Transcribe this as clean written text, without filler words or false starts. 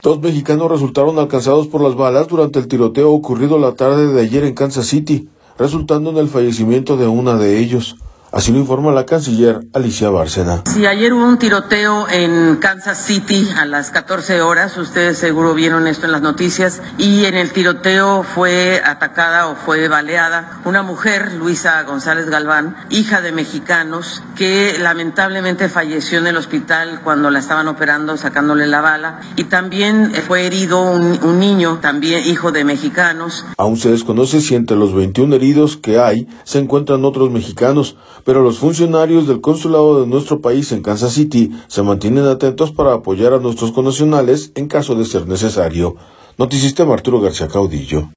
2 mexicanos resultaron alcanzados por las balas durante el tiroteo ocurrido la tarde de ayer en Kansas City, resultando en el fallecimiento de una de ellos. Así lo informa la canciller Alicia Bárcena. Sí, ayer hubo un tiroteo en Kansas City a las 14 horas, ustedes seguro vieron esto en las noticias, y en el tiroteo fue atacada o fue baleada una mujer, Luisa González Galván, hija de mexicanos, que lamentablemente falleció en el hospital cuando la estaban operando, sacándole la bala, y también fue herido un niño, también hijo de mexicanos. Aún se desconoce si entre los 21 heridos que hay se encuentran otros mexicanos, pero los funcionarios del consulado de nuestro país en Kansas City se mantienen atentos para apoyar a nuestros connacionales en caso de ser necesario. Notisistema Arturo García Caudillo.